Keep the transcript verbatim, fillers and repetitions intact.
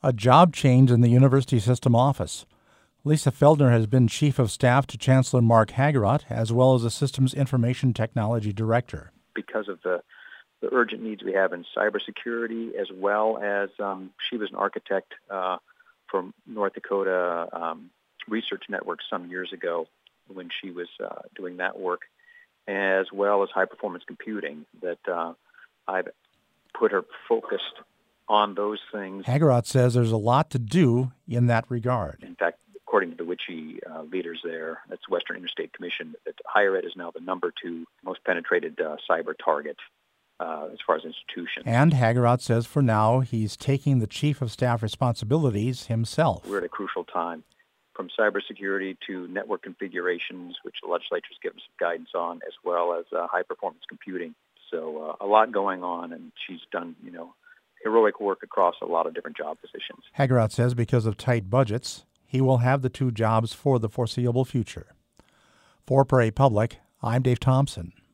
A job change in the University System office. Lisa Feldner has been Chief of Staff to Chancellor Mark Hagerott, as well as the Systems Information Technology Director. Because of the, the urgent needs we have in cybersecurity, as well as um, she was an architect uh, from North Dakota um, Research Network some years ago when she was uh, doing that work, as well as high-performance computing, that uh, I've put her focused on those things. Hagerott says there's a lot to do in that regard. In fact, according to the W I C I uh, leaders there, that's Western Interstate Commission, that higher ed is now the number two most penetrated uh, cyber target uh, as far as institutions. And Hagerott says for now he's taking the Chief of Staff responsibilities himself. We're at a crucial time, from cybersecurity to network configurations, which the legislature's given some guidance on, as well as uh, high-performance computing. So uh, a lot going on, and she's done, you know, heroic work across a lot of different job positions. Hagerott says because of tight budgets, he will have the two jobs for the foreseeable future. For Prairie Public, I'm Dave Thompson.